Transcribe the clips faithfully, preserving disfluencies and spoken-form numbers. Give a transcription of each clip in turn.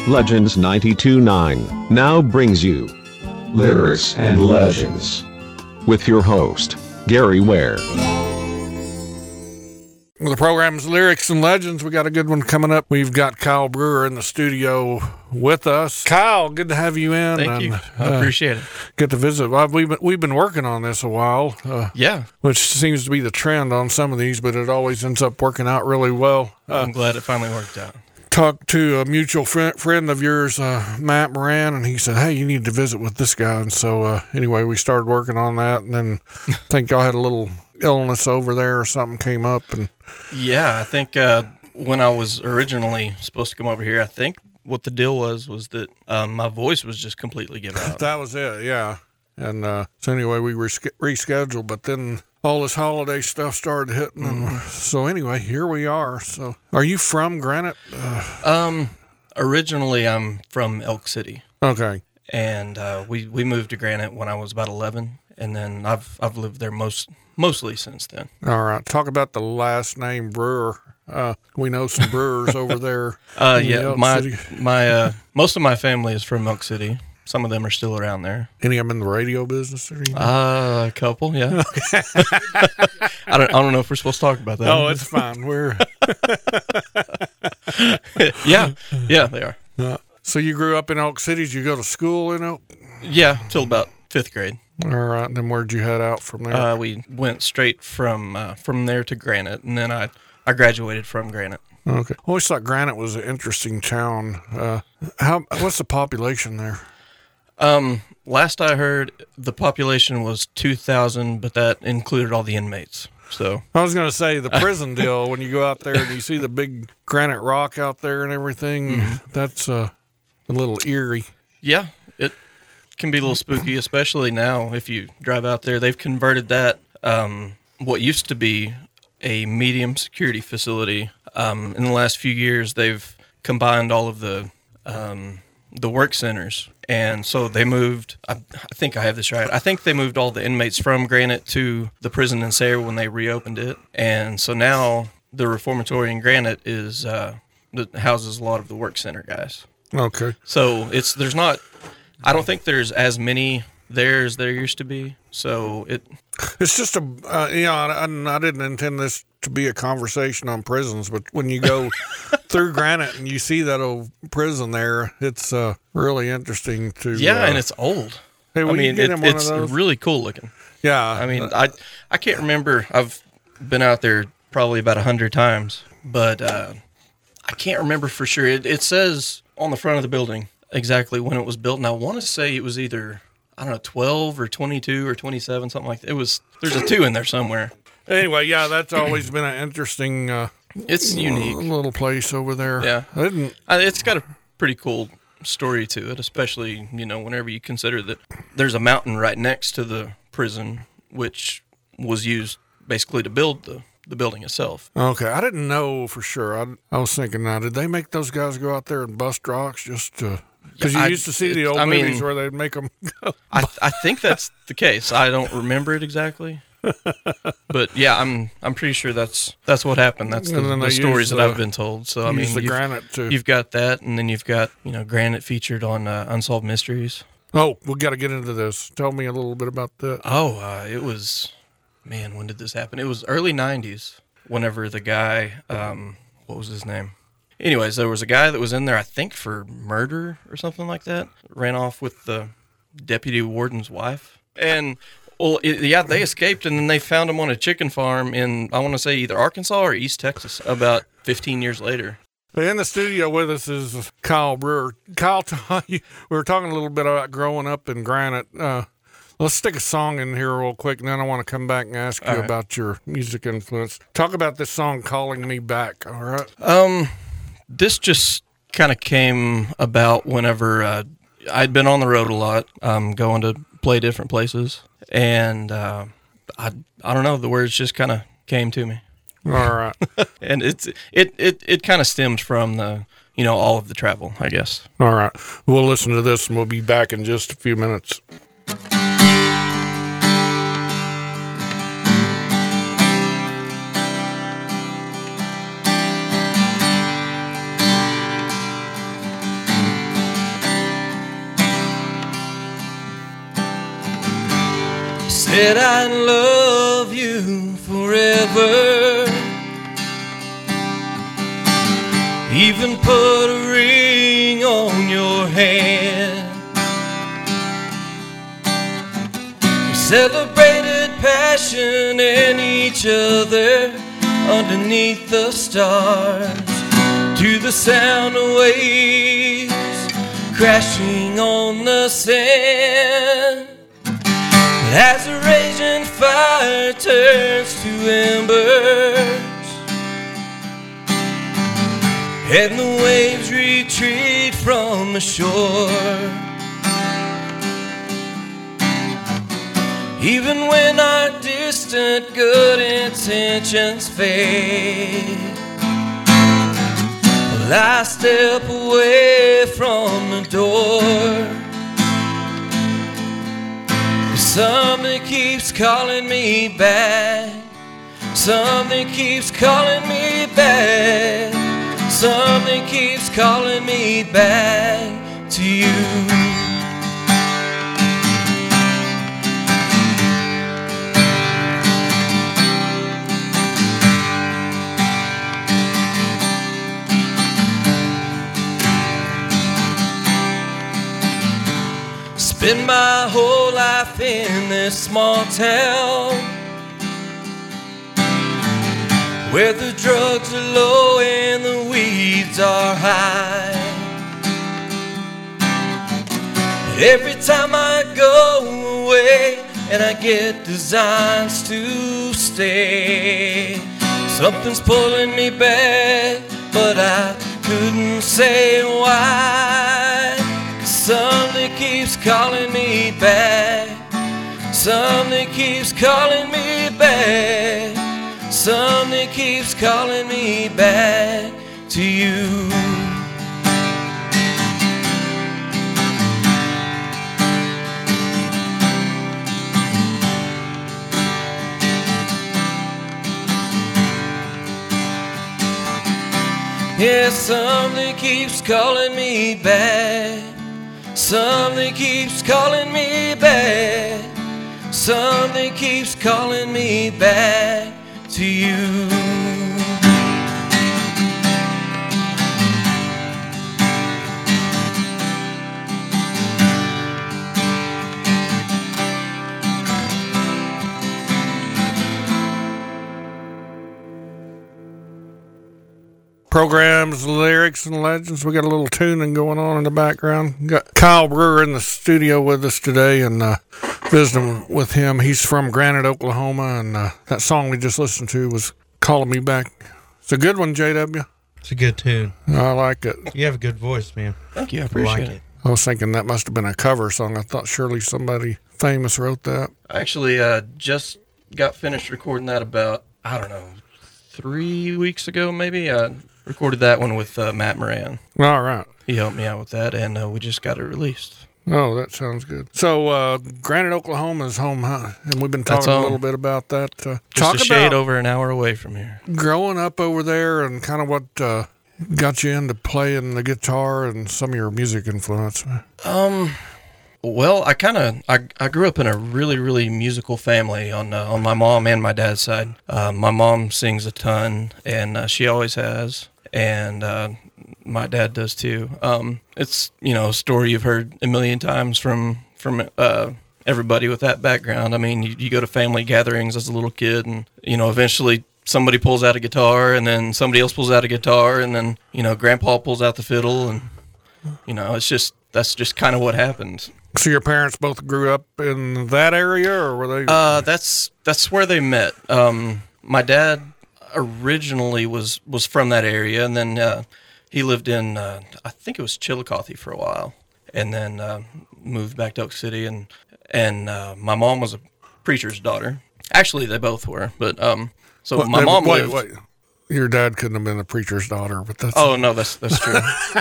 Legends ninety-two point nine now brings you Lyrics and Legends with your host, Gary Ware. Well, the program's Lyrics and Legends. We got a good one coming up. We've got Kyle Brewer in the studio with us. Kyle, good to have you in. Thank and, you. I uh, appreciate it. Good to visit. Well, we've been, we've been working on this a while. Uh, Yeah. Which seems to be the trend on some of these, but it always ends up working out really well. Uh, I'm glad it finally worked out. Talked to a mutual friend, friend of yours, uh, Matt Moran, and he said, hey, you need to visit with this guy. And so, uh, anyway, we started working on that, and then I think y'all had a little illness over there or something came up. And Yeah, I think uh, when I was originally supposed to come over here, I think what the deal was was that um, my voice was just completely given out. that was it, yeah. And uh, so anyway, we were sk- rescheduled, but then all this holiday stuff started hitting. Mm-hmm. And so anyway, here we are. So are you from Granite? Uh, Um, originally, I'm from Elk City, okay. and uh, we we moved to Granite when I was about eleven, and then I've I've lived there most mostly since then. All right. Talk about the last name Brewer. Uh, we know some brewers over there. Uh, in yeah, Elk my City. my uh, most of my family is from Elk City. Some of them are still around there. Any of them in the radio business or anything? Uh, a couple, yeah. I don't I don't know if we're supposed to talk about that. Oh, it's fine. We're yeah, yeah, they are. uh, so you grew up in Elk City. Did you go to school in Elk? Yeah, till about fifth grade. All right. Then where'd you head out from there? Uh, we went straight from uh, from there to Granite, and then I I graduated from Granite. Okay. I always thought Granite was an interesting town. Uh, how? What's the population there? Um, last I heard, the population was two thousand, but that included all the inmates. So I was going to say the prison deal. When you go out there and you see the big granite rock out there and everything, Mm-hmm. that's uh, a little eerie. yeah, it can be a little spooky, especially now if you drive out there. They've converted that um, what used to be a medium security facility. Um, in the last few years, they've combined all of the um, the work centers, and so they moved. I, I think I have this right. I think they moved all the inmates from Granite to the prison in Sayre when they reopened it, and so now the reformatory in Granite is uh, that houses a lot of the work center guys. Okay. So it's there's not. I don't think there's as many there as there used to be. So it. It's just a, uh, you know, I, I didn't intend this to be a conversation on prisons, but when you go through Granite and you see that old prison there, it's uh, really interesting to. Yeah, uh, and it's old. Hey, will I you mean, get it, him one of it's those? really cool looking. Yeah. I mean, I I can't remember. I've been out there probably about a hundred times, but uh, I can't remember for sure. It, it says on the front of the building exactly when it was built, and I want to say it was either I don't know twelve or twenty-two or twenty-seven, something like that. It was. There's a two in there somewhere. Anyway, yeah, that's always been an interesting. Uh, It's unique. little place over there. Yeah. I didn't. Uh, It's got a pretty cool story to it, especially, you know, whenever you consider that there's a mountain right next to the prison, which was used basically to build the, the building itself. Okay, I didn't know for sure. I, I was thinking, now, did they make those guys go out there and bust rocks just to? Because Yeah, you I- used to see the it- old I mean- movies where they'd make them go. I I think that's the case. I don't remember it exactly. But yeah, I'm I'm pretty sure that's that's what happened. That's the, And then the they stories use that the- I've been told. So I use mean, the you've, granite to. you've got that, and then you've got, you know, Granite featured on uh, Unsolved Mysteries. Oh, we got to get into this. Tell me a little bit about that. Oh, uh, it was, man, when did this happen? It was early nineties whenever the guy, um, what was his name? Anyways, there was a guy that was in there, I think, for murder or something like that. Ran off with the deputy warden's wife. And, well, it, yeah, they escaped, and then they found him on a chicken farm in, I want to say, either Arkansas or East Texas about fifteen years later. In the studio with us is Kyle Brewer. Kyle, we were talking a little bit about growing up in Granite. Uh, let's stick a song in here real quick, and then I want to come back and ask you All right. about your music influence. Talk about this song, Calling Me Back, all right? Um, this just kind of came about whenever uh, I'd been on the road a lot, um, going to play different places, and uh, I I don't know, the words just kind of came to me, All right. and it's it it it kind of stemmed from the you know all of the travel, I guess. All right. We'll listen to this, and we'll be back in just a few minutes. Said I'd love you forever, even put a ring on your hand. We celebrated passion and each other underneath the stars, to the sound of waves crashing on the sand. As the raging fire turns to embers and the waves retreat from the shore, even when our distant good intentions fade, well, I step away from the door. Something keeps calling me back. Something keeps calling me back. Something keeps calling me back to you. Spend my whole life in this small town where the drugs are low and the weeds are high. But every time I go away and I get designs to stay, something's pulling me back, but I couldn't say why. Something keeps calling me back. Something keeps calling me back. Something keeps calling me back to you. Yeah, something keeps calling me back. Something keeps calling me back. Something keeps calling me back to you. Programs, lyrics, and legends. We got a little tuning going on in the background. Got Kyle Brewer in the studio with us today, and uh, visiting with him. He's from Granite, Oklahoma, and uh, that song we just listened to was "Calling Me Back." It's a good one, J W. It's a good tune. I like it. You have a good voice, man. Thank you. I appreciate I like it. it. I was thinking that must have been a cover song. I thought surely somebody famous wrote that. I actually uh, just got finished recording that about, I don't know, three weeks ago maybe. I recorded that one with uh, Matt Moran. All right. He helped me out with that, and uh, we just got it released. Oh, that sounds good. So, uh, Granite, Oklahoma is home, huh? And we've been talking a little bit about that. Uh, just talk a shade about over an hour away from here. Growing up over there and kind of what uh, got you into playing the guitar and some of your music influence. Um, well, I kind of I, I grew up in a really really musical family on uh, on my mom and my dad's side. Uh, my mom sings a ton, and uh, she always has, and uh, my dad does too. Um, it's you know a story you've heard a million times from from uh, everybody with that background. I mean, you, you go to family gatherings as a little kid, and you know eventually somebody pulls out a guitar, and then somebody else pulls out a guitar, and then you know Grandpa pulls out the fiddle, and you know it's just that's just kind of what happens. So your parents both grew up in that area, or were they? Uh, that's that's where they met. Um, my dad originally was was from that area, and then uh, he lived in uh, I think it was Chillicothe for a while, and then uh, moved back to Oak City. And and uh, my mom was a preacher's daughter. Actually, they both were, but um, so Well, my they- mom wait, lived. wait. Your dad couldn't have been a preacher's daughter, but that's Oh no, that's that's true.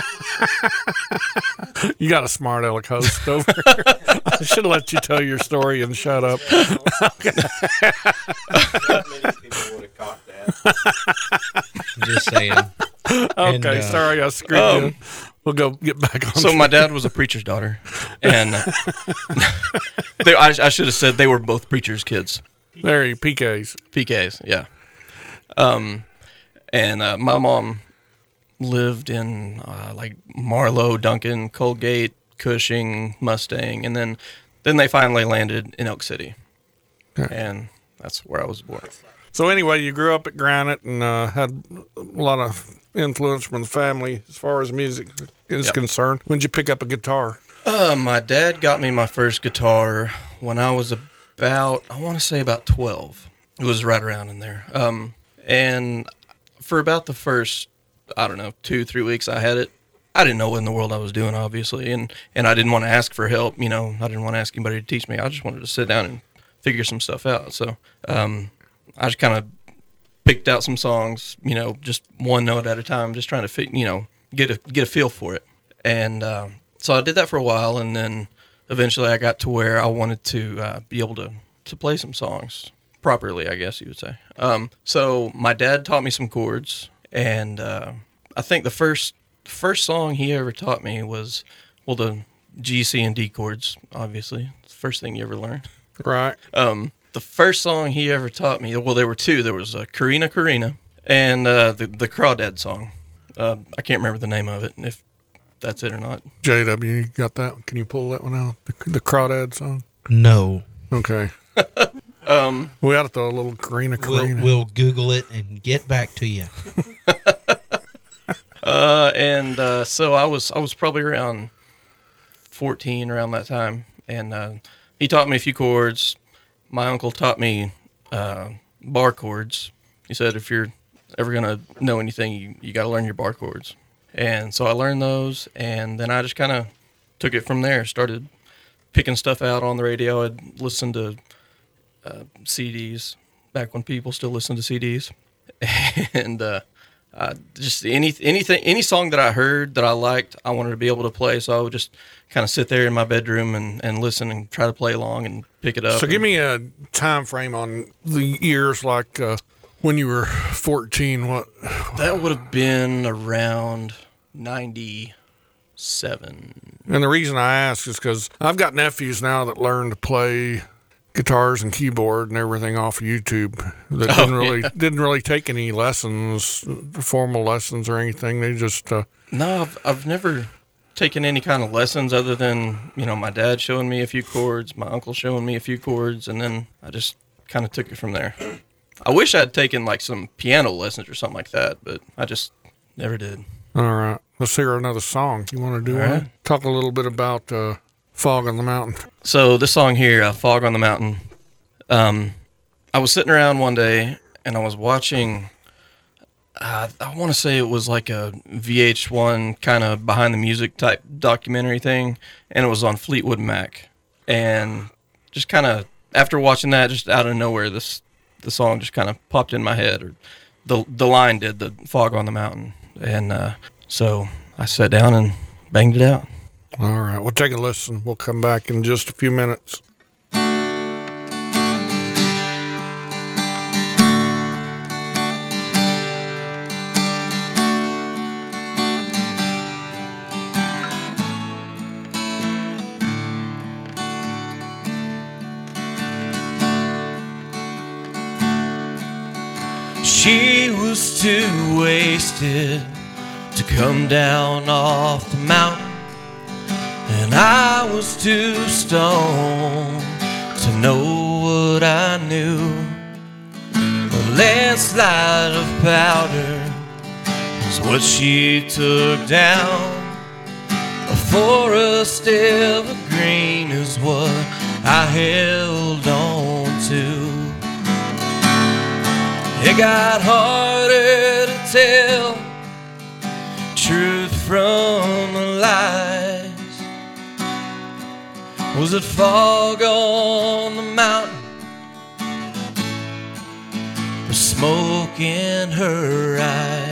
you got a smart aleck host over here. I should have let you tell your story and shut up. Just saying. Okay, And, uh, sorry, I screwed um, you. We'll go get back on. So my dad was a preacher's daughter, and uh, they, I, I should have said they were both preacher's kids. There, you P Ks. P Ks, yeah. Um, and uh, my mom lived in uh, like Marlow, Duncan, Colgate, Cushing, Mustang, and then then they finally landed in Elk City, Okay. and that's where I was born. So anyway, you grew up at Granite and uh, had a lot of influence from the family as far as music is Yep. concerned. When did you pick up a guitar? Uh, my dad got me my first guitar when I was about, I want to say about twelve. It was right around in there. Um, and for about the first, I don't know, two, three weeks I had it, I didn't know what in the world I was doing, obviously. And, and I didn't want to ask for help. You know, I didn't want to ask anybody to teach me. I just wanted to sit down and figure some stuff out. So um, I just kind of picked out some songs, you know, just one note at a time, just trying to fit, you know, get a get a feel for it. And uh, so I did that for a while, and then eventually I got to where I wanted to uh, be able to, to play some songs properly, I guess you would say. Um, so my dad taught me some chords, and uh, I think the first first song he ever taught me was, well, the G, C, and D chords, obviously. It's the first thing you ever learn. Right. Um, the first song he ever taught me, well, there were two. There was uh, Karina Karina and uh, the, the Crawdad song. Uh, I can't remember the name of it, if that's it or not. J W, you got that? Can you pull that one out? The, the Crawdad song? No. Okay. Um, We ought to throw a little Karina We'll, Karina. we'll Google it and get back to you. uh, and uh, so I was I was probably around fourteen around that time, and uh, he taught me a few chords. My uncle taught me uh, bar chords. He said, if you're ever going to know anything, you, you got to learn your bar chords. And so I learned those, and then I just kind of took it from there. Started picking stuff out on the radio. I'd listen to uh, C Ds back when people still listened to C Ds. And uh, uh, just any anything, any song that I heard that I liked, I wanted to be able to play. So I would just kind of sit there in my bedroom and, and listen and try to play along and pick it up. So give and- me a time frame on the years, like uh, when you were fourteen. What? That would have been around ninety-seven. And the reason I ask is because I've got nephews now that learn to play guitars and keyboard and everything off of YouTube. That Oh, didn't really yeah. didn't really take any lessons, formal lessons or anything. They just uh, No, I've, I've never taken any kind of lessons other than, you know, my dad showing me a few chords, my uncle showing me a few chords, and then I just kind of took it from there. I wish I'd taken like some piano lessons or something like that, but I just never did. all right. Let's hear another song. You want to do All one? right. Talk a little bit about uh, Fog on the Mountain. So this song here, uh, Fog on the Mountain, um, I was sitting around one day and I was watching, uh, I want to say it was like a V H one kind of behind the music type documentary thing, and it was on Fleetwood Mac. And just kind of, after watching that, just out of nowhere, this the song just kind of popped in my head, or the the line did, the Fog on the Mountain. And uh, so I sat down and banged it out. All right. We'll take a listen. We'll come back in just a few minutes. She was too wasted to come down off the mountain, and I was too stoned to know what I knew. A landslide of powder is what she took down. A forest evergreen is what I held on to. It got harder to tell truth from the lies. Was it fog on the mountain, or smoke in her eyes?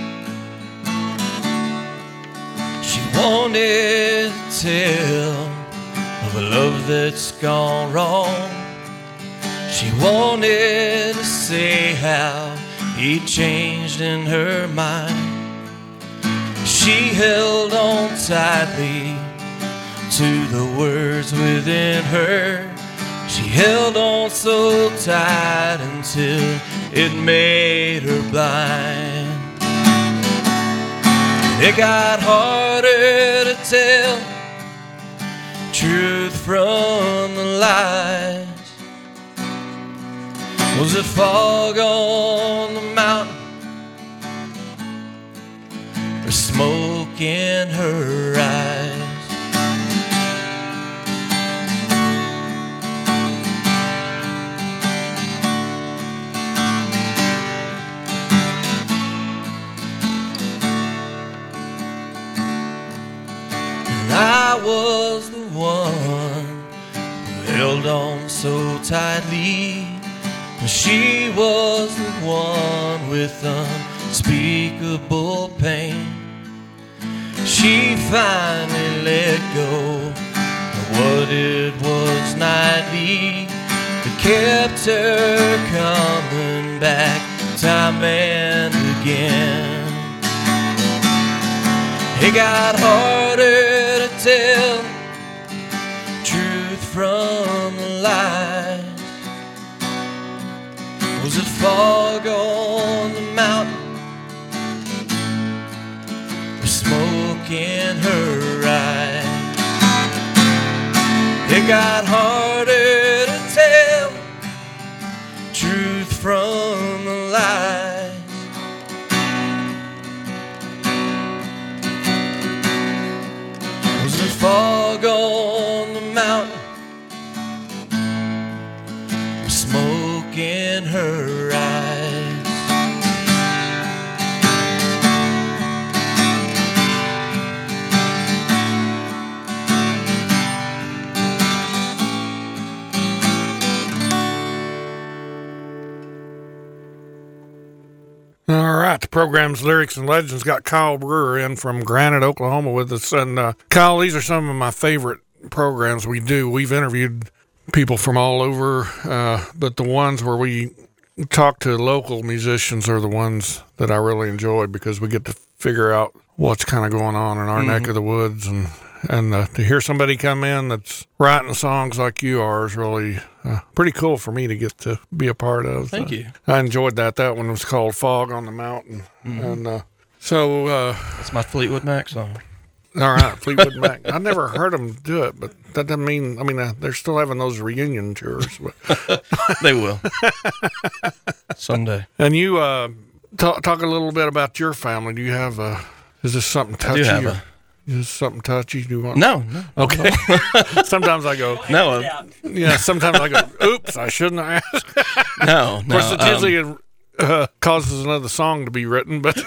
She wanted to tell that's gone wrong. She wanted to say how he changed in her mind. She held on tightly to the words within her. She held on so tight until it made her blind. It got harder to tell truth from the lies. Was it fog on the mountain or smoke in her eyes? I was the one who held on so tightly. She was the one with unspeakable pain. She finally let go of what it was nightly that kept her coming back time and again. It got harder to tell truth from the lies. Was it fog on the mountain or smoke in her eyes? It got harder to tell truth from the lies. Fog on the mountain, smoke in her eyes. All right, the program's Lyrics and Legends got Kyle Brewer in from Granite, Oklahoma with us. And uh, Kyle, these are some of my favorite programs we do. We've interviewed people from all over, uh, but the ones where we talk to local musicians are the ones that I really enjoy because we get to figure out what's kind of going on in our mm-hmm. neck of the woods. And, and uh, to hear somebody come in that's writing songs like you are is really uh, pretty cool for me to get to be a part of. Thank uh, you. I enjoyed that. That one was called Fog on the Mountain. Mm-hmm. And uh, so... Uh, That's my Fleetwood Mac song. All right, Fleetwood Mac. I never heard them do it, but that doesn't mean... I mean, uh, they're still having those reunion tours. But. They will. Someday. And you uh, talk, talk a little bit about your family. Do you have... Uh, is this something touchy? I do have or, a... Is this something touchy? Do you want? No, no. Okay. Sometimes I go... No. Uh, yeah, sometimes I go, oops, I shouldn't have asked. No, no. Of course, it usually um, uh, causes another song to be written, but...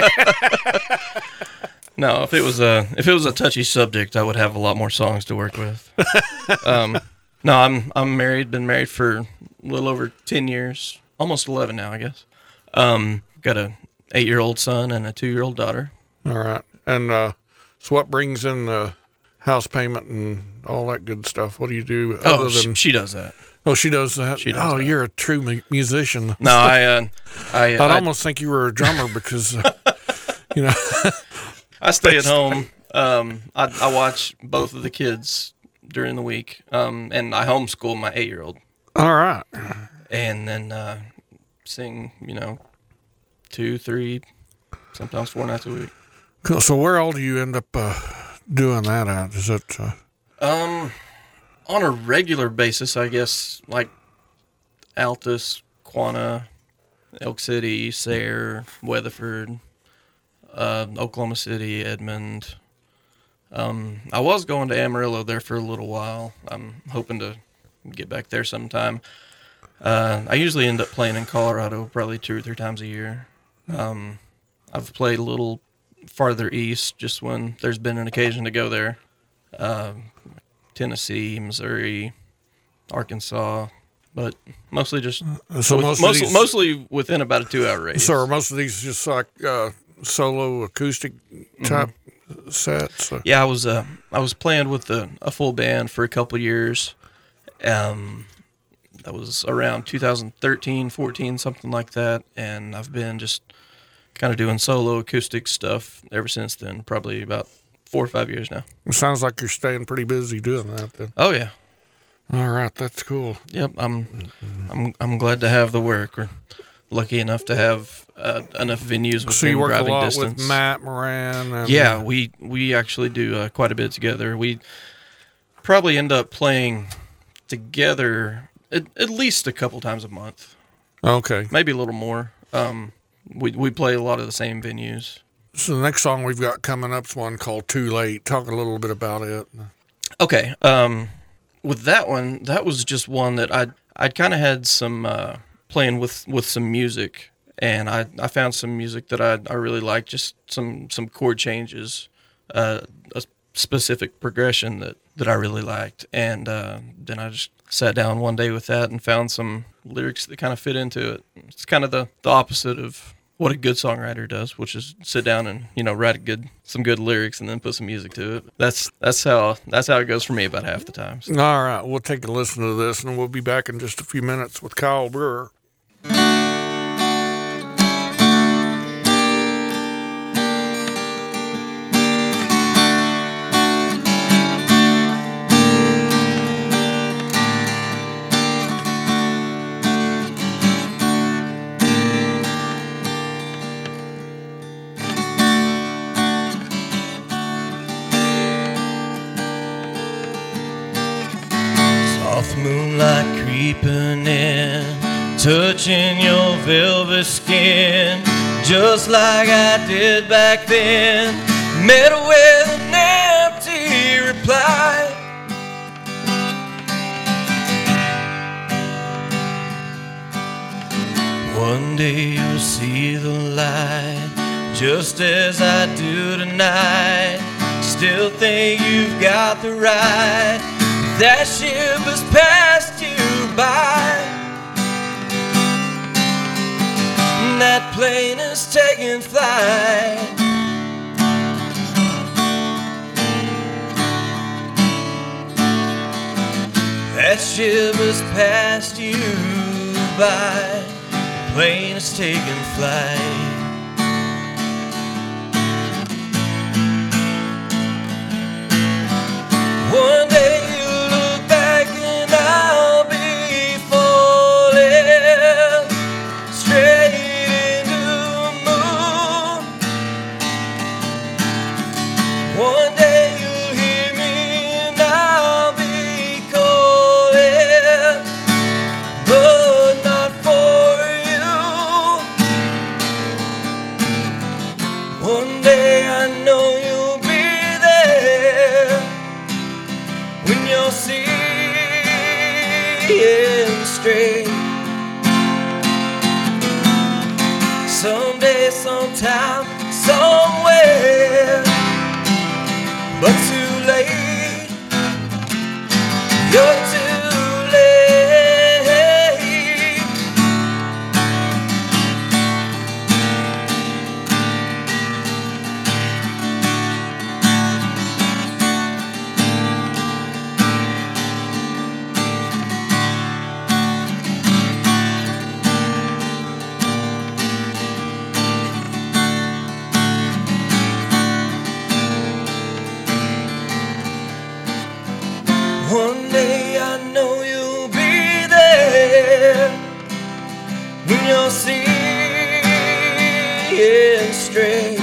No, if it was a if it was a touchy subject, I would have a lot more songs to work with. um, no, I'm I'm married. Been married for a little over ten years, almost eleven now, I guess. Um, got a eight year old son and a two year old daughter. All right, and uh, so what brings in the house payment and all that good stuff? What do you do? Oh, other than, she, she does that. Oh, she does that. She does oh, that. You're a true mu- musician. No, I, uh, I, I'd I almost think you were a drummer because, uh, you know. I stay at home. Um, I, I watch both of the kids during the week, um, and I homeschool my eight-year-old. All right. And then uh, sing, you know, two, three, sometimes four nights a week. Cool. So where all do you end up uh, doing that at? Is it? Uh... Um, on a regular basis, I guess, like Altus, Quanah, Elk City, Sayre, Weatherford. Uh, Oklahoma City, Edmond. Um, I was going to Amarillo there for a little while. I'm hoping to get back there sometime. Uh, I usually end up playing in Colorado probably two or three times a year. Um, I've played a little farther east just when there's been an occasion to go there. Uh, Tennessee, Missouri, Arkansas, but mostly just so with, most mostly, these, mostly within about a two-hour radius. So are most of these just like uh, solo acoustic type mm-hmm. sets? Or? Yeah, I was uh, I was playing with a, a full band for a couple of years, Um, that was around two thousand thirteen, fourteen, something like that. And I've been just kind of doing solo acoustic stuff ever since then, probably about four or five years now. It sounds like you're staying pretty busy doing that then. Oh, yeah. All right, that's cool. Yep, I'm, I'm, I'm glad to have the work. We're lucky enough to have uh, enough venues within So you work a driving lot distance. with Matt Moran. And, Yeah, uh, we we actually do uh, quite a bit together. We probably end up playing together at, at least a couple times a month, okay. maybe a little more. Um, we we play a lot of the same venues. So the next song we've got coming up is one called Too Late. Talk a little bit about it. Okay, um, with that one, that was just one that I'd I'd kind of had some uh, playing with, with some music, and I I found some music that I I really liked, just some some chord changes, uh, a specific progression that, that I really liked, and uh, then I just sat down one day with that and found some lyrics that kind of fit into it. It's kind of the, the opposite of what a good songwriter does, which is sit down and, you know, write a good some good lyrics and then put some music to it. That's that's how that's how it goes for me about half the time. So. All right, we'll take a listen to this, and we'll be back in just a few minutes with Kyle Brewer. Soft moonlight creeping in, touching your velvet skin, just like I did back then. Met her with an empty reply. One day you'll see the light, just as I do tonight. Still think you've got the right. That ship has passed you by. That plane is taking flight. That ship has passed you by. The plane is taking flight. One day you'll look back and I'll be falling straight into the moon. One day you'll hear me and I'll be calling, but not for you. One day I know you'll be there when you're seeing straight. Someday, sometime, somewhere, but too late. You're too late. One day I know you'll be there when you're seeing straight.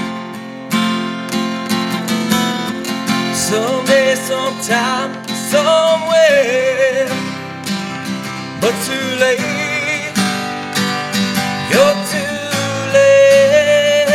Someday, sometime, somewhere, but too late. You're too late.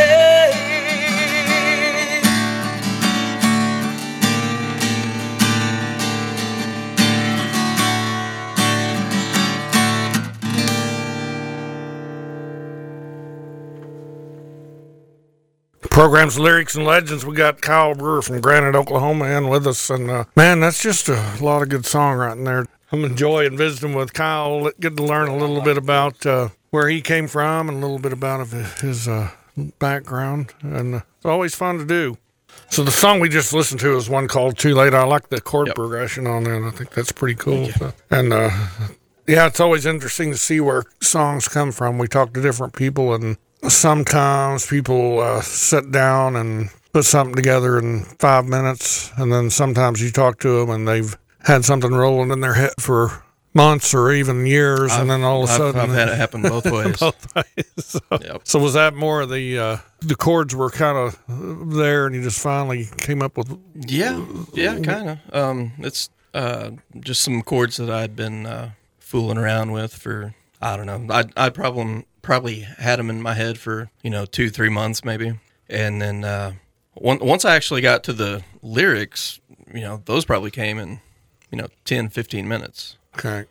Program's Lyrics and Legends. We got Kyle Brewer from Granite, Oklahoma, in with us. And uh, man, that's just a lot of good songwriting there. I'm enjoying visiting with Kyle. Get to learn a little bit about uh, where he came from and a little bit about of his uh, background. And uh, it's always fun to do. So the song we just listened to is one called Too Late. I like the chord Yep. progression on there, and I think that's pretty cool. So, and uh, yeah, it's always interesting to see where songs come from. We talk to different people, and sometimes people uh, sit down and put something together in five minutes, and then sometimes you talk to them and they've had something rolling in their head for months or even years, I've, and then all of a I've- sudden I've had it happen both ways. both ways. So, Yep. so was that more of the uh, the chords were kind of there, and you just finally came up with? Yeah, yeah, kind of. Um, it's uh, just some chords that I'd been uh, fooling around with for, I don't know. I I probably probably had them in my head for, you know, two three months maybe, and then uh, one, once I actually got to the lyrics, you know, those probably came in, you know, ten fifteen minutes. Okay.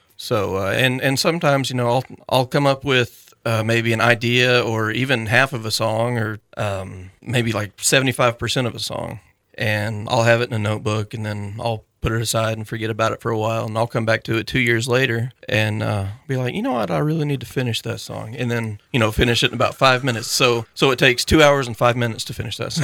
So uh, and and sometimes, you know, I'll I'll come up with uh, maybe an idea or even half of a song, or um, maybe like seventy-five percent of a song, and I'll have it in a notebook, and then I'll put it aside and forget about it for a while, and I'll come back to it two years later and uh, be like, you know what, I really need to finish that song, and then, you know, finish it in about five minutes. So so it takes two hours and five minutes to finish that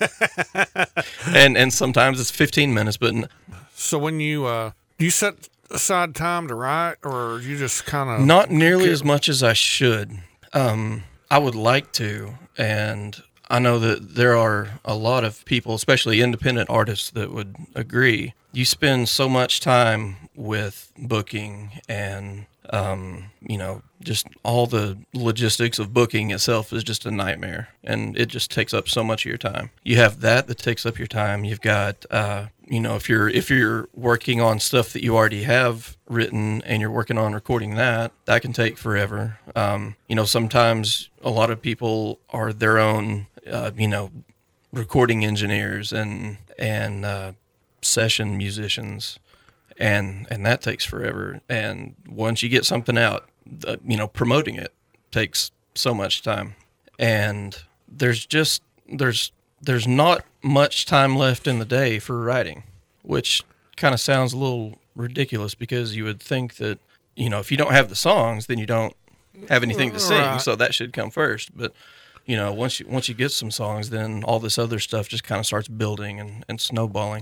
song, and and sometimes it's fifteen minutes, but n- So when you uh, do you set aside time to write, or you just kind of not nearly as much as I should. Um, I would like to, and I know that there are a lot of people, especially independent artists, that would agree. You spend so much time with booking and, um, you know, just all the logistics of booking itself is just a nightmare, and it just takes up so much of your time. You have that that takes up your time. You've got, uh, you know, if you're if you're working on stuff that you already have written and you're working on recording that, that can take forever. Um, you know, sometimes a lot of people are their own, uh, you know, recording engineers and and uh, session musicians, and and that takes forever. And once you get something out, the, you know, promoting it takes so much time. And there's just there's there's not much time left in the day for writing, which kind of sounds a little ridiculous, because you would think that, you know, if you don't have the songs, then you don't have anything to sing, Right. so that should come first. But you know, once you once you get some songs, then all this other stuff just kind of starts building and, and snowballing.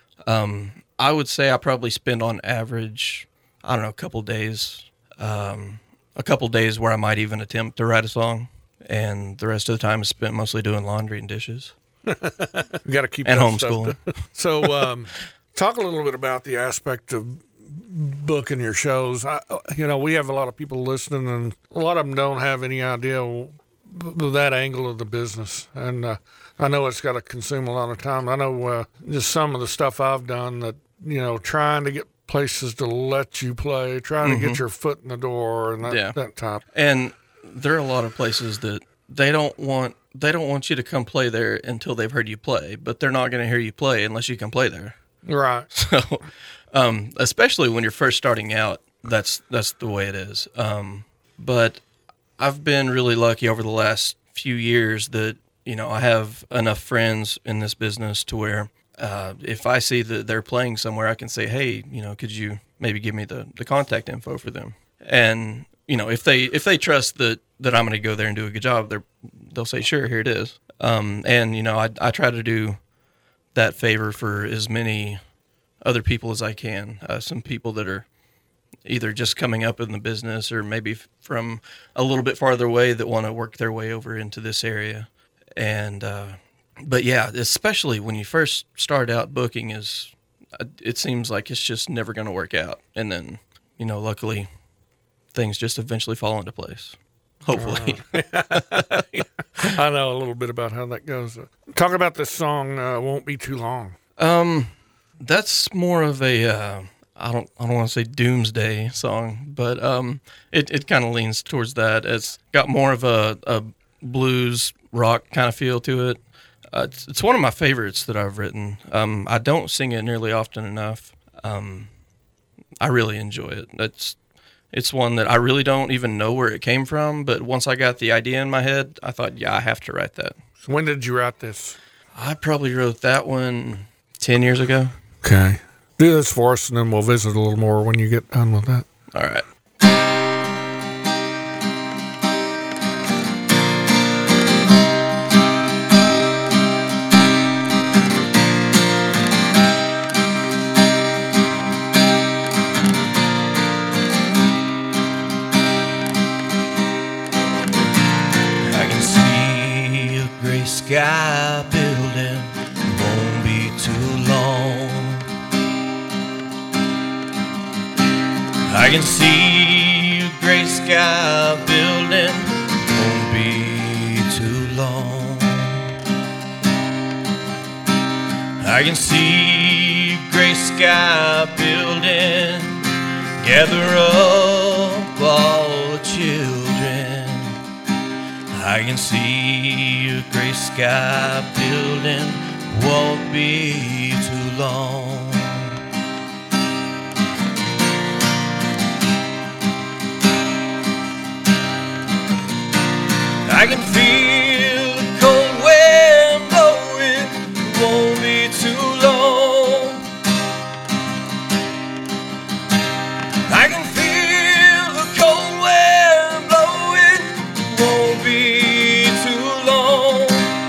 Um, I would say I probably spend on average, I don't know, a couple days, um, a couple days where I might even attempt to write a song, and the rest of the time is spent mostly doing laundry and dishes you got to keep and that stuff homeschooling. to- So um, talk a little bit about the aspect of booking your shows. I, you know, we have a lot of people listening, and a lot of them don't have any idea b- that angle of the business. And uh, I know it's got to consume a lot of time. I know uh, just some of the stuff I've done that, you know, trying to get places to let you play, trying to get your foot in the door, and that, Yeah. that type. And there are a lot of places that they don't want they don't want you to come play there until they've heard you play, but they're not going to hear you play unless you can play there. Right. So, um, especially when you're first starting out, that's that's the way it is. Um, but I've been really lucky over the last few years that, you know, I have enough friends in this business to where uh, if I see that they're playing somewhere, I can say, hey, you know, could you maybe give me the, the contact info for them? And, you know, if they if they trust that, that I'm going to go there and do a good job, they're they'll say, sure, here it is. Um, and, you know, I, I try to do that favor for as many other people as I can. Uh, some people that are either just coming up in the business, or maybe f- from a little bit farther away that want to work their way over into this area. And, uh, but yeah, especially when you first start out, booking is, uh, it seems like it's just never going to work out. And then, you know, luckily things just eventually fall into place. Hopefully. I know a little bit about how that goes. Talk about this song, uh, Won't Be Too Long. Um, that's more of a uh, I don't I don't want to say doomsday song, but um, it it kind of leans towards that. It's got more of a, a blues rock kind of feel to it. Uh, it's it's one of my favorites that I've written. Um, I don't sing it nearly often enough. Um, I really enjoy it. It's it's one that I really don't even know where it came from, but once I got the idea in my head, I thought, yeah, I have to write that. So when did you write this? I probably wrote that one ten years ago. Okay. Do this for us, and then we'll visit a little more when you get done with that. All right. sky building won't be too long. I can see a gray sky building won't be too long. I can see a gray sky building gather up all the children. I can see a gray sky building won't be too long. I can feel the cold wind blowing, it won't be too long. I can feel the cold wind blowing, it won't be too long.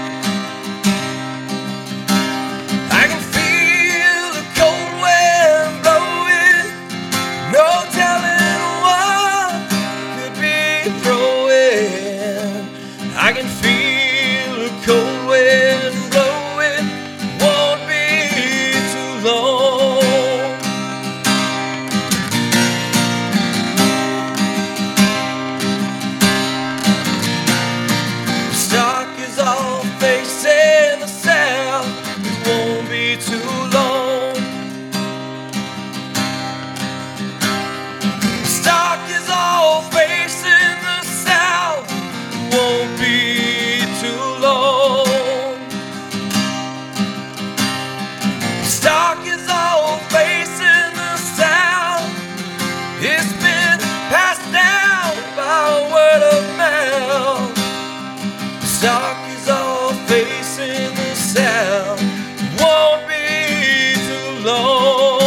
I can feel the cold wind blowing, no telling what could be throwing. I can feel the cold wind blowing, won't be too long. The stock is all facing the south, it won't be too long. The stock is all facing the south, won't be too long. Stock is all facing the south. It's been passed down by word of mouth. Stock is all facing the south. Won't be too long.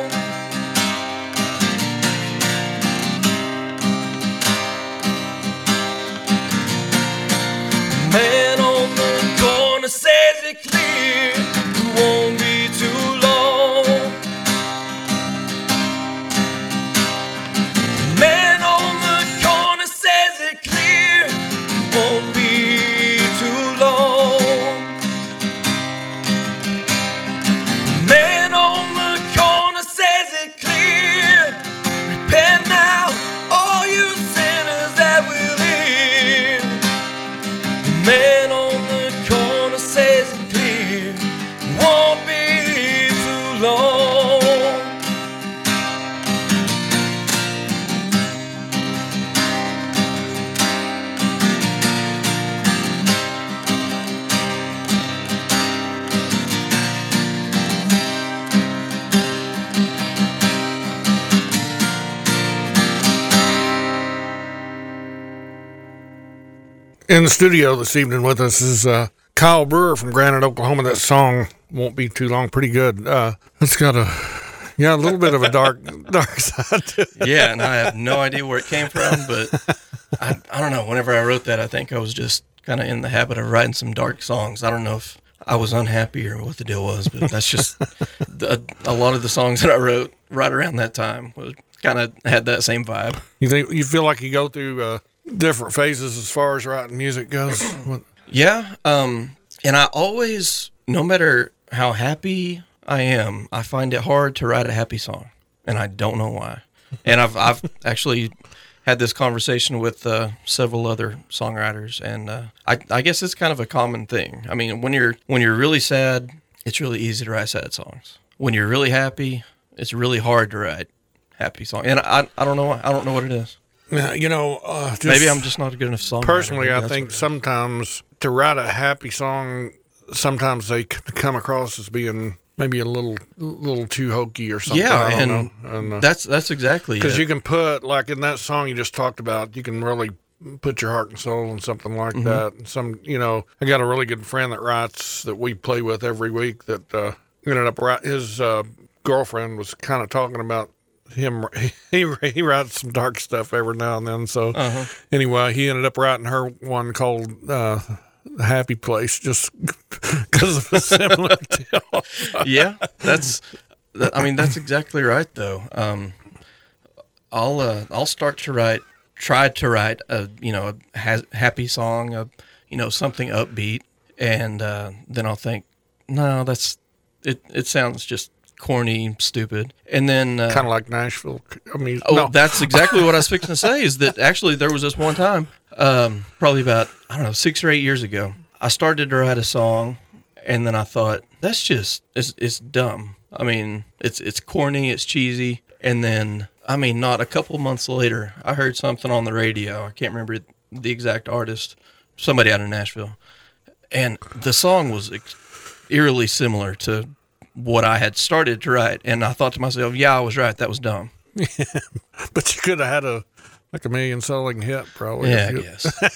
Man on the corner says it clear, it won't be too long. Man on the corner says it clear, it won't be too long. Man on the corner says it clear, repent now, all you sinners that will hear. The man on the corner says it clear, won't be too long. In the studio this evening with us is uh, Kyle Brewer from Granite, Oklahoma. That song won't be too long. Pretty good. Uh, it's got a yeah, a little bit of a dark dark side to it. Yeah, and I have no idea where it came from, but I, I don't know. Whenever I wrote that, I think I was just kind of in the habit of writing some dark songs. I don't know if I was unhappy or what the deal was, but that's just the, a lot of the songs that I wrote right around that time was kind of had that same vibe. You think you feel like you go through uh, different phases as far as writing music goes? What- Yeah, um, and I always, no matter how happy I am, I find it hard to write a happy song, and I don't know why. And I've I've actually had this conversation with uh, several other songwriters, and uh, I I guess it's kind of a common thing. I mean, when you're when you're really sad, it's really easy to write sad songs. When you're really happy, it's really hard to write happy songs. And I I don't know why. I don't know what it is. Yeah, you know, uh, just Maybe I'm just not a good enough songwriter. personally, Maybe I that's think what it is. sometimes to write a happy song, sometimes they c- come across as being maybe a little little too hokey or something. Yeah, I don't and know. And, uh, that's that's exactly Because it. you can put, like in that song you just talked about, you can really put your heart and soul in something like Mm-hmm. that. And some, you know, I got a really good friend that writes, that we play with every week, that uh, ended up, write, his uh, girlfriend was kind of talking about him. He, he writes some dark stuff every now and then. So Uh-huh. anyway, he ended up writing her one called uh, Happy Place, just because of a similar deal. Yeah, that's. That, I mean, that's exactly right, though. Um, I'll uh, I'll start to write, try to write a you know a ha- happy song, a you know something upbeat, and uh, then I'll think, no, that's it. It sounds just corny, stupid, and then uh, Kind of like Nashville. I mean, oh, no. that's exactly what I was fixing to say. Is that actually there was this one time, um, probably about I don't know six or eight years ago, I started to write a song, and then I thought that's just it's it's dumb. I mean, it's it's corny, it's cheesy, and then I mean, not a couple months later, I heard something on the radio. I can't remember the exact artist, somebody out of Nashville, and the song was ex- eerily similar to what I had started to write, and I thought to myself, yeah, I was right, that was dumb. But you could have had a like a million selling hit, probably. Yeah, I if you-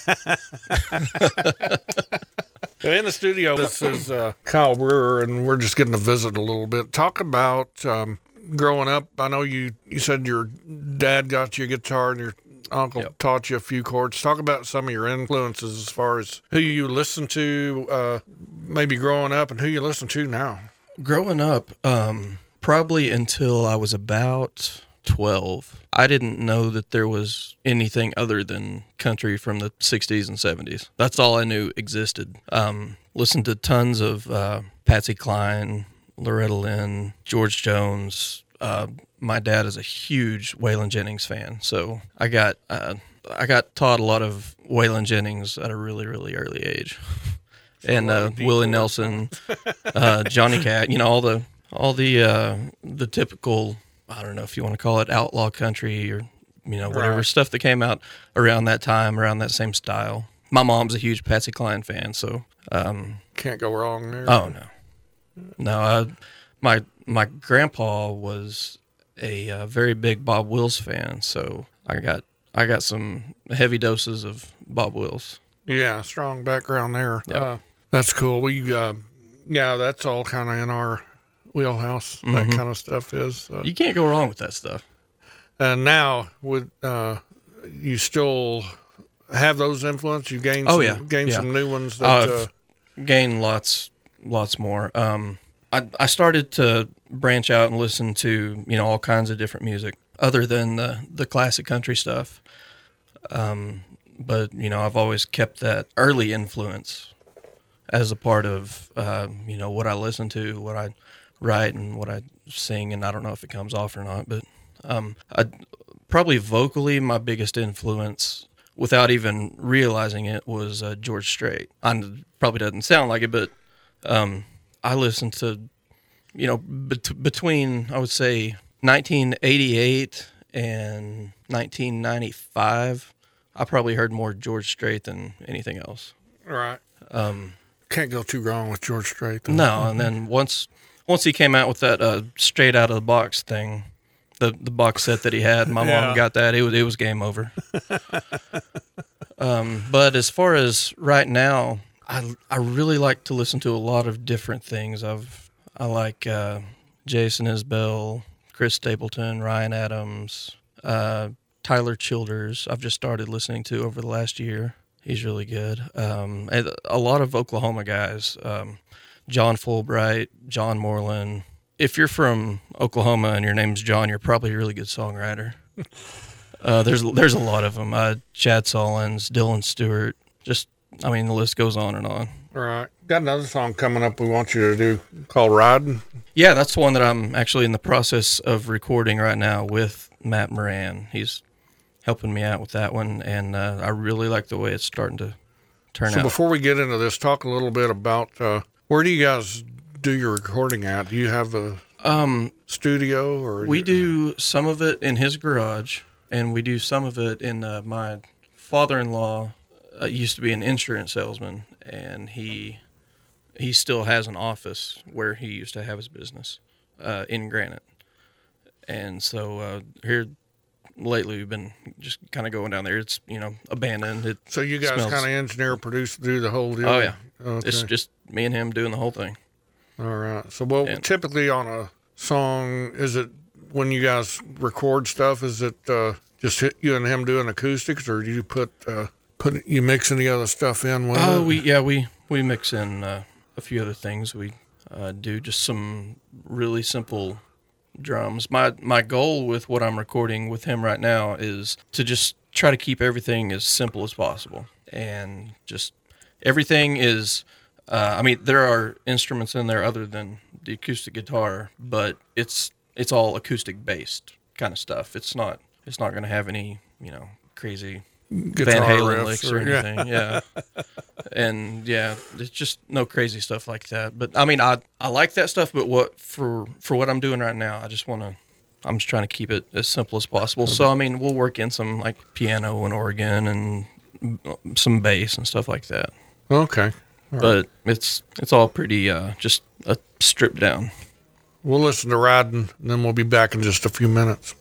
guess. In the studio, this is uh, Kyle Brewer, and we're just getting to visit a little bit. Talk about um, growing up. I know you, you said your dad got you a guitar and your uncle Yep. taught you a few chords. Talk about some of your influences as far as who you listen to, uh, maybe growing up, and who you listen to now. Growing up, um, probably until I was about twelve, I didn't know that there was anything other than country from the sixties and seventies. That's all I knew existed. Um, listened to tons of uh, Patsy Cline, Loretta Lynn, George Jones. Uh, my dad is a huge Waylon Jennings fan, so I got uh, I got taught a lot of Waylon Jennings at a really, really early age. And uh, Willie Nelson, uh, Johnny Cash, you know, all the all the uh, the typical, I don't know if you want to call it outlaw country or, you know, whatever Right. stuff that came out around that time, around that same style. My mom's a huge Patsy Cline fan, so um, Can't go wrong there. oh no, no. Uh, my my grandpa was a uh, very big Bob Wills fan, so I got I got some heavy doses of Bob Wills. Yeah, strong background there. Yep. Uh, that's cool. We, uh, yeah, that's all kind of in our wheelhouse. That Mhm. kind of stuff is. Uh, You can't go wrong with that stuff. and now, with uh, you still have those influences? You gained, Oh, some, yeah. gained Yeah. some new ones. Oh, That, uh, I've gained lots, lots more. Um, I I started to branch out and listen to you know all kinds of different music other than the the classic country stuff. Um, but you know I've always kept that early influence as a part of uh, you know what I listen to, what I write, and what I sing. And I don't know if it comes off or not, but um, I probably vocally my biggest influence, without even realizing it, was uh, George Strait. I probably doesn't sound like it, but um, I listened to, you know, bet- between I would say nineteen eighty-eight and nineteen ninety-five, I probably heard more George Strait than anything else. right. Um, Can't go too wrong with George Strait. though. no, and then once once he came out with that uh, Straight Out of the Box thing, the the box set that he had, my Yeah. mom got that. It was it was game over. um, but as far as right now, I I really like to listen to a lot of different things. I've I like uh, Jason Isbell, Chris Stapleton, Ryan Adams, uh, Tyler Childers. I've just started listening to over the last year. He's really good. Um, and a lot of Oklahoma guys, um, John Fulbright, John Moreland. If you're from Oklahoma and your name's John, you're probably a really good songwriter. uh, there's there's a lot of them. Uh, Chad Sollins, Dylan Stewart. Just, I mean, the list goes on and on. Right. Got another song coming up we want you to do called Riding. Yeah, that's one that I'm actually in the process of recording right now with Matt Moran. He's helping me out with that one, and uh, I really like the way it's starting to turn So out. before we get into this, talk a little bit about uh, where do you guys do your recording at? Do you have a Um, studio or we do some of it in his garage, and we do some of it in uh, my father-in-law. Uh, used to be an insurance salesman, and he he still has an office where he used to have his business uh, in Granite. And so uh, here lately we've been just kind of going down there. It's you know abandoned. It So you guys smells- kind of engineer, produce, do the whole deal? Oh yeah, Okay. it's just me and him doing the whole thing. All right. So, well, And- typically on a song, is it when you guys record stuff? Is it uh, just hit you and him doing acoustics, or do you put uh, put you mix any other stuff in with Oh, it? we yeah we we mix in uh, a few other things. We uh, do just some really simple drums. My my goal with what I'm recording with him right now is to just try to keep everything as simple as possible, and just everything is Uh, I mean, there are instruments in there other than the acoustic guitar, but it's it's all acoustic based kind of stuff. It's not it's not going to have any, you know, crazy Guitar Van Halen riffs licks or or- yeah. anything. Yeah. And yeah, it's just no crazy stuff like that. But I mean, I I like that stuff, but what for for what I'm doing right now, I just want to I'm just trying to keep it as simple as possible. So I mean, we'll work in some like piano and organ and some bass and stuff like that. Okay. All right. But it's it's all pretty uh, just uh, stripped down. We'll listen to Riding, and then we'll be back in just a few minutes.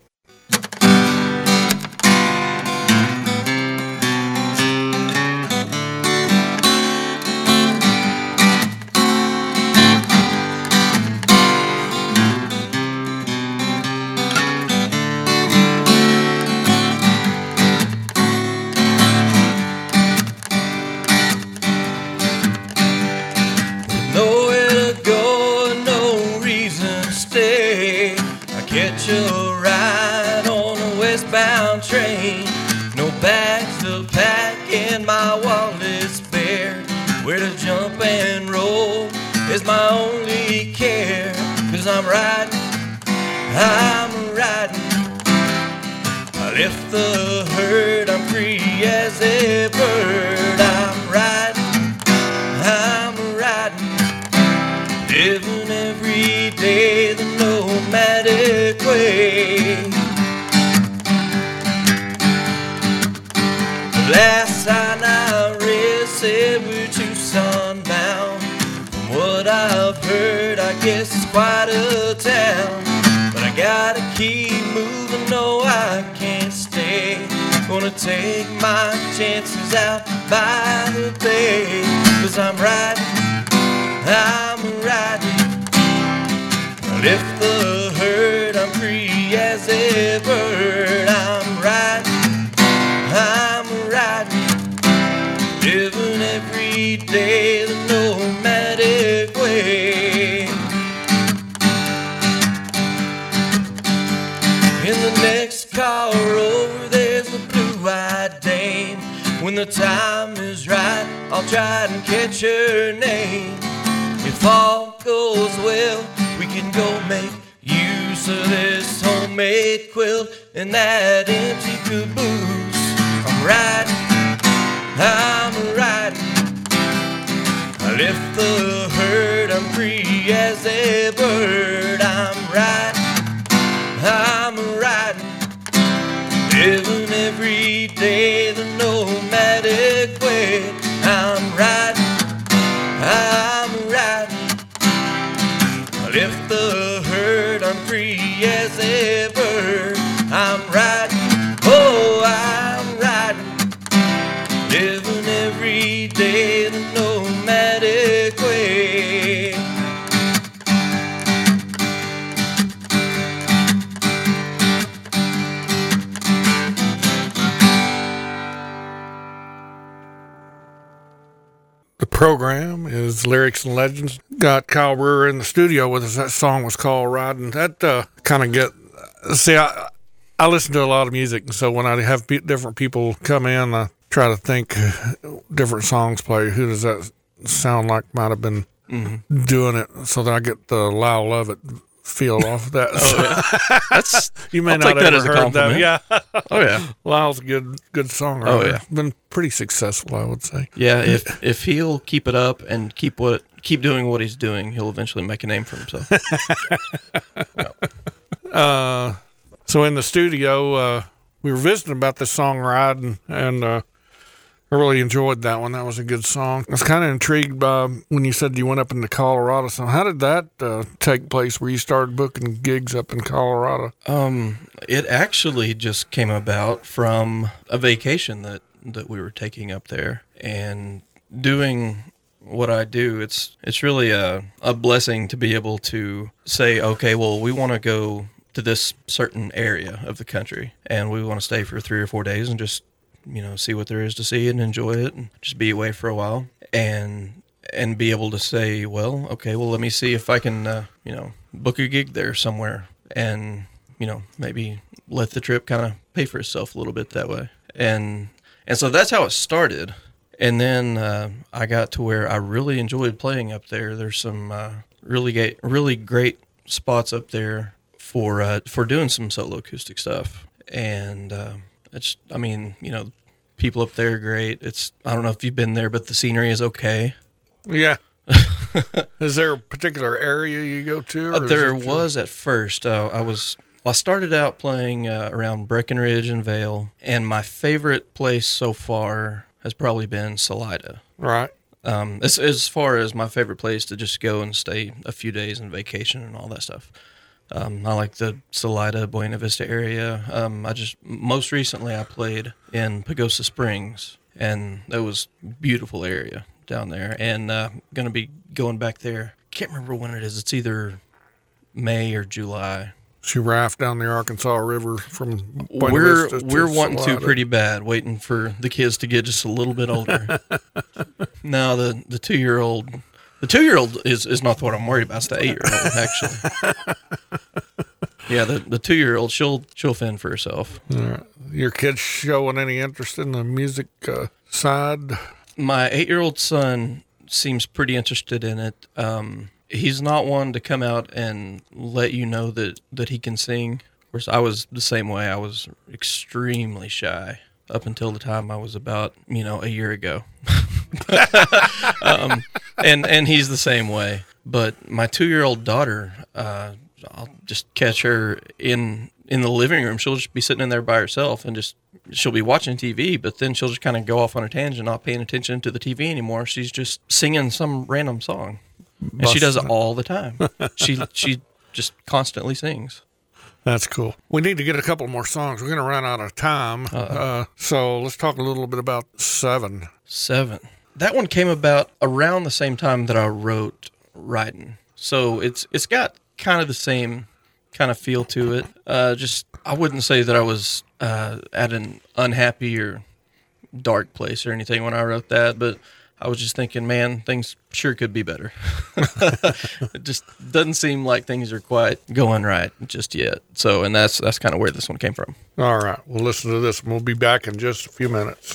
Nowhere to go, no reason to stay. I catch a ride on a westbound train. No bags to pack and my wallet's bare. Where to jump and roll is my only care. Cause I'm riding, I'm riding. I left the herd, I'm free as a bird. I'm riding, I'm riding. Living every day the nomadic way. The last sign I read said we're Tucson bound. From what I've heard, I guess it's quite a town. But I gotta keep moving, no I can't stay. Gonna take my chances out by the bay. Cause I'm riding, I'm riding. I left the herd, I'm free as a bird. I'm riding, I'm riding. Living every day the nomadic way. In the next car over there's a blue-eyed dame. When the time is right, I'll try and catch her name. If all goes well, we can go make use of this homemade quilt and that empty caboose. I'm riding, I'm riding. I left the herd, I'm free as a bird. I'm riding, I'm riding. Living every day the nomadic way. I'm riding, I'm riding. I left the herd, I'm free as a bird. I'm riding, oh, I'm riding. Living every day the nomadic way. The program is Lyrics and Legends. Got Kyle Brewer in the studio with us. That song was called Riding. That uh, kind of get, see, I, I listen to a lot of music, and so when I have pe- different people come in, I try to think different songs play. Who does that sound like might have been Mm-hmm. doing it, so that I get the Lyle Lovett feel off of that. Oh, yeah. That's You may I'll not take have that ever as a heard that. compliment. Yeah, oh yeah. Lyle's a good, good songwriter. Oh, yeah. Been pretty successful, I would say. Yeah, if if he'll keep it up and keep what keep doing what he's doing, he'll eventually make a name for himself. Uh, so in the studio, uh, we were visiting about this song Riding, and uh, I really enjoyed that one. That was a good song. I was kind of intrigued by when you said you went up into Colorado. So how did that uh, take place where you started booking gigs up in Colorado? Um, it actually just came about from a vacation that, that we were taking up there and doing what I do. It's it's really a, a blessing to be able to say, okay, well, we want to go to this certain area of the country and we want to stay for three or four days and just, you know, see what there is to see and enjoy it and just be away for a while and and be able to say, well, okay, well, let me see if I can, uh, you know, book a gig there somewhere and, you know, maybe let the trip kind of pay for itself a little bit that way. And and so that's how it started. And then uh, I got to where I really enjoyed playing up there. There's some uh, really great, really great spots up there for uh, for doing some solo acoustic stuff. And uh, it's, I mean, you know, people up there are great. It's, I don't know if you've been there, but the scenery is okay. Yeah. Is there a particular area you go to? Uh, there was at first. Uh, I was. Well, I started out playing uh, around Breckenridge and Vale, and my favorite place so far has probably been Salida. Right. Um, as, as far as my favorite place to just go and stay a few days and vacation and all that stuff. Um, I like the Salida, Buena Vista area. Um, I just most recently I played in Pagosa Springs, and that was a beautiful area down there. And uh, going to be going back there. Can't remember when it is. It's either May or July. She raft down the Arkansas River from Buena We're Vista to we're wanting to Salida. pretty bad, waiting for the kids to get just a little bit older. No, the the two year old, the two year old is, is not what I'm worried about. It's the eight year old actually. Yeah, the the two year old she'll she'll fend for herself. All right. Your kids showing any interest in the music uh, side? My eight year old son seems pretty interested in it. Um, he's not one to come out and let you know that, that he can sing. Of course, I was the same way. I was extremely shy up until the time I was about, you know, a year ago. um, and, and he's the same way. But my two-year-old daughter, uh, I'll just catch her in in the living room. She'll just be sitting in there by herself and just she'll be watching T V, but then she'll just kind of go off on a tangent, not paying attention to the T V anymore. She's just singing some random song. And she does it all the time. she she just constantly sings. That's cool. We need to get a couple more songs. We're going to run out of time. Uh, so let's talk a little bit about Seven. Seven. That one came about around the same time that I wrote Riding. So it's it's got kind of the same kind of feel to it. Uh, just I wouldn't say that I was uh, at an unhappy or dark place or anything when I wrote that, but I was just thinking, man, things sure could be better. It just doesn't seem like things are quite going right just yet. So, and that's that's kind of where this one came from. All right. We'll listen to this and we'll be back in just a few minutes.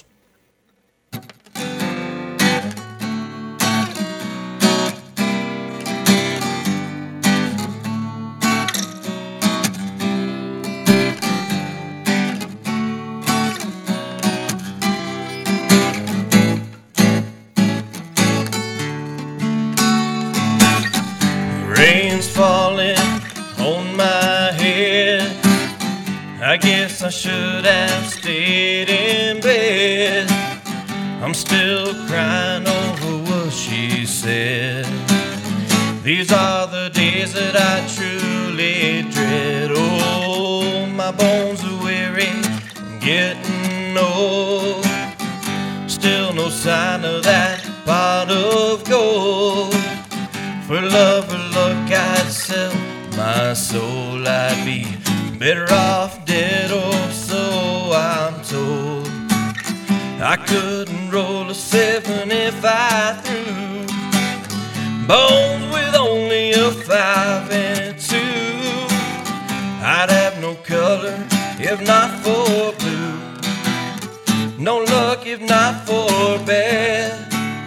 Rain's falling on my head. I guess I should have stayed in bed. I'm still crying over what she said. These are the days that I truly dread. Oh, my bones are weary, I'm getting old. Still no sign of that pot of gold. For love or luck, I'd sell my soul. I'd be better off dead, or so I'm told. I couldn't roll a seven if I threw bones with only a five and a two. I'd have no color if not for blue, no luck if not for bad.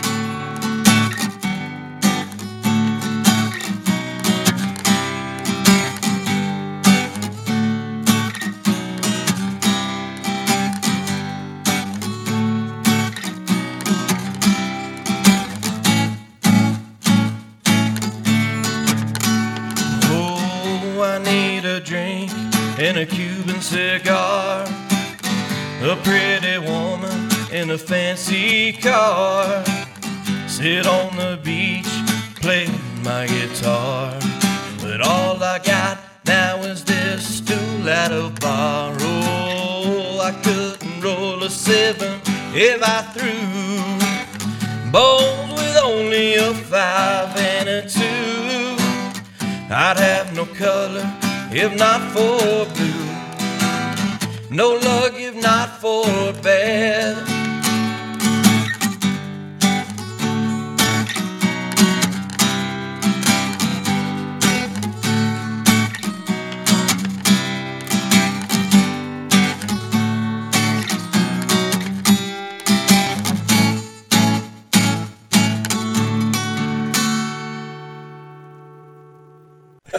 Drink and a Cuban cigar, a pretty woman in a fancy car, sit on the beach, play my guitar. But all I got now is this stool at a bar. Oh, I couldn't roll a seven if I threw bones with only a five and a two. I'd have no color if not for blue, no luck if not for bad.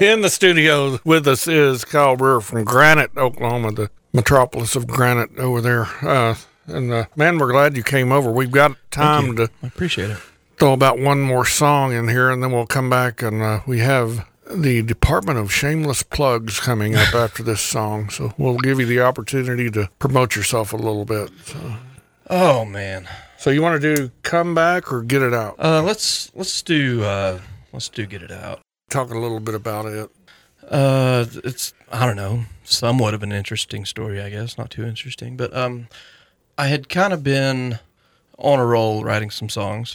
In the studio with us is Kyle Brewer from Granite, Oklahoma, the metropolis of granite over there. Uh, and uh, man, we're glad you came over. We've got time to I appreciate it. throw about one more song in here, and then we'll come back and uh, we have the Department of Shameless Plugs coming up after this song. So we'll give you the opportunity to promote yourself a little bit. So, Oh man. so you want to do Comeback or Get It Out? Uh, let's let's do uh, let's do Get It Out. Talk a little bit about it. Uh, it's I don't know, somewhat of an interesting story, I guess. Not too interesting, but um, I had kind of been on a roll writing some songs,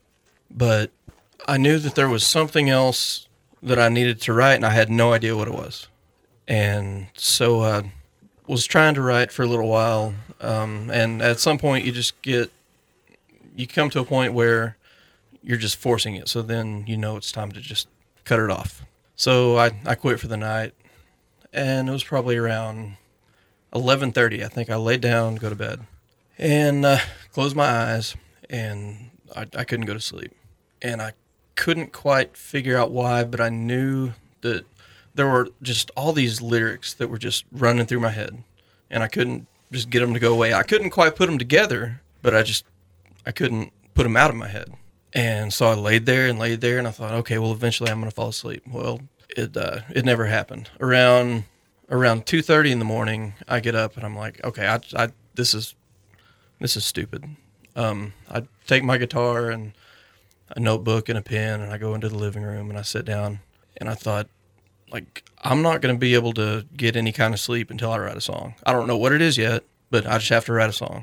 but I knew that there was something else that I needed to write, and I had no idea what it was. And so I was trying to write for a little while, um, and at some point you just get, you come to a point where you're just forcing it, so then you know it's time to just cut it off. So I, I quit for the night, and it was probably around eleven thirty. I think I laid down, go to bed, and uh, closed my eyes, and I, I couldn't go to sleep. And I couldn't quite figure out why, but I knew that there were just all these lyrics that were just running through my head, and I couldn't just get them to go away. I couldn't quite put them together, but I just, I couldn't put them out of my head. And so I laid there and laid there, and I thought, okay, well, eventually I'm going to fall asleep. Well, it uh, it never happened. Around around two thirty in the morning, I get up, and I'm like, okay, I, I this is this is stupid. Um, I take my guitar and a notebook and a pen, and I go into the living room, and I sit down, and I thought, like, I'm not going to be able to get any kind of sleep until I write a song. I don't know what it is yet, but I just have to write a song.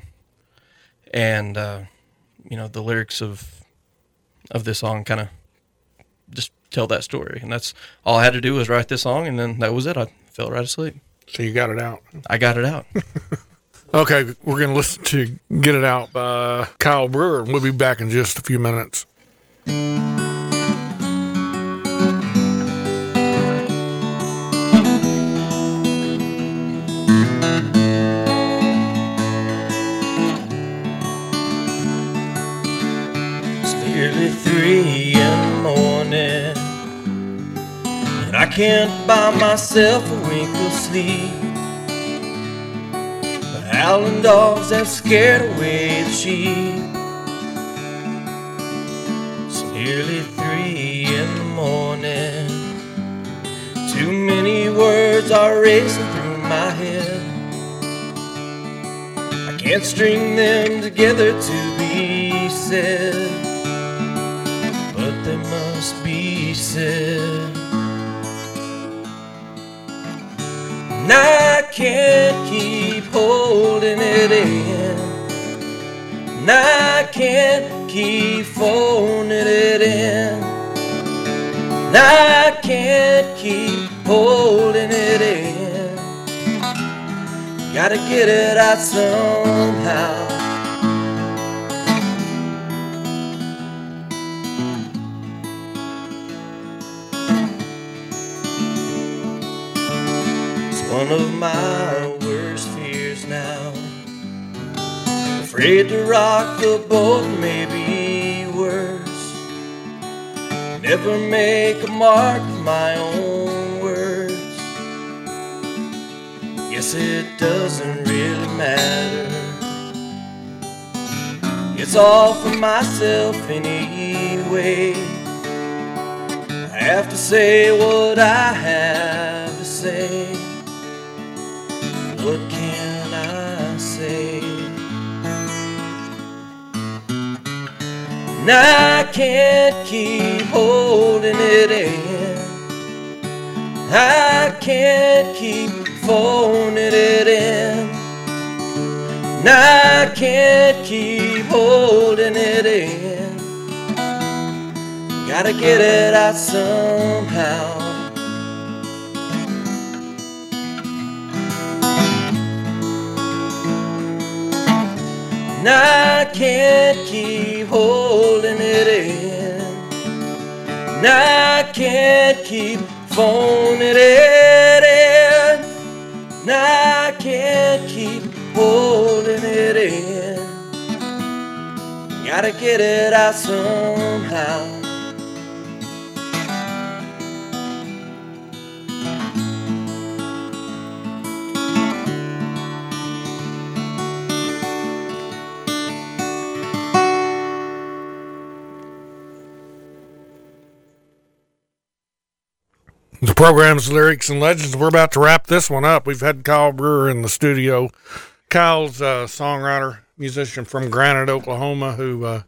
And, uh, you know, the lyrics of of this song kind of just tell that story. And that's all I had to do was write this song, and then that was it. I fell right asleep. So you got it out. I got it out. Okay, we're going to listen to Get It Out by Kyle Brewer, and we'll be back in just a few minutes. Nearly three in the morning, and I can't buy myself a wink of sleep. The howling dogs have scared away the sheep. It's nearly three in the morning. Too many words are racing through my head. I can't string them together to be said, but they must be said. And I can't keep holding it in, and I can't keep phoning it in, and I can't keep holding it in. Gotta get it out somehow. One of my worst fears now, afraid to rock the boat, maybe worse, never make a mark with my own words. Guess it doesn't really matter, it's all for myself anyway. I have to say what I have to say. What can I say? And I can't keep holding it in, I can't keep phoning it in, and I can't keep holding it in. Gotta get it out somehow. And I can't keep holding it in, and I can't keep phoning it in, and I can't keep holding it in. Gotta get it out somehow. The program's Lyrics and Legends. We're about to wrap this one up. We've had Kyle Brewer in the studio. Kyle's a songwriter, musician from Granite, Oklahoma, who uh,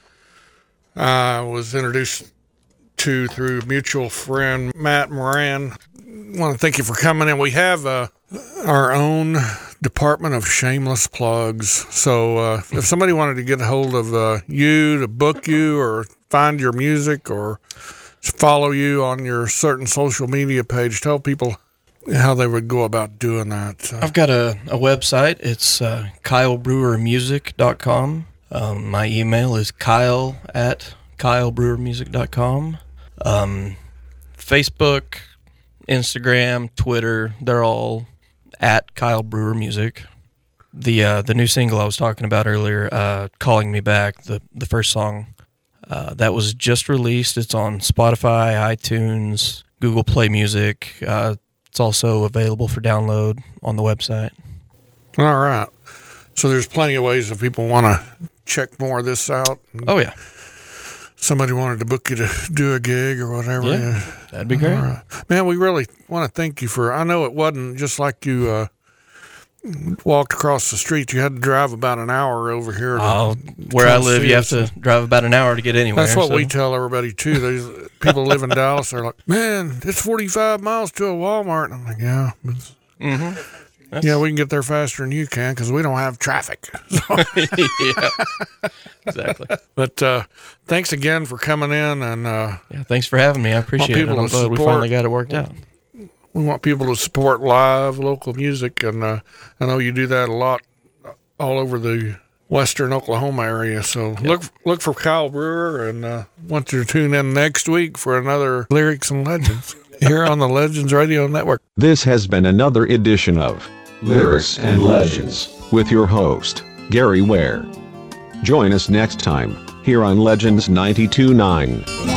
I was introduced to through a mutual friend, Matt Moran. I want to thank you for coming in. We have uh, our own department of shameless plugs. So uh, if somebody wanted to get a hold of uh, you, to book you, or find your music, or follow you on your certain social media page, tell people how they would go about doing that. So. I've got a, a website. It's uh, kyle brewer music dot com. Um, my email is kyle at kyle brewer music dot com. Um, Facebook, Instagram, Twitter, they're all at Kyle Brewer Music. The uh, the new single I was talking about earlier, uh, Calling Me Back, the, the first song, uh, that was just released. It's on Spotify, iTunes, Google Play Music. Uh, it's also available for download on the website. All right. So there's plenty of ways if people want to check more of this out. Oh, yeah. Somebody wanted to book you to do a gig or whatever. Yeah, that'd be great. Right. Man, we really want to thank you for, I know it wasn't just like you uh, walked across the street. You had to drive about an hour over here. To uh, where I live, you have us. to drive about an hour to get anywhere. That's what so. we tell everybody, too. There's people live in Dallas. They're like, man, it's forty-five miles to a Walmart. And I'm like, yeah. Mm-hmm. That's... Yeah, we can get there faster than you can because we don't have traffic. So. Yeah, exactly. But uh, thanks again for coming in. and uh, Yeah, thanks for having me. I appreciate it. I'm glad support, we finally got it worked out. We want people to support live local music, and uh, I know you do that a lot all over the western Oklahoma area. So yeah. look look for Kyle Brewer, and uh, want you to tune in next week for another Lyrics and Legends here on the Legends Radio Network. This has been another edition of Lyrics and Legends with your host, Gary Ware. Join us next time here on Legends ninety-two point nine.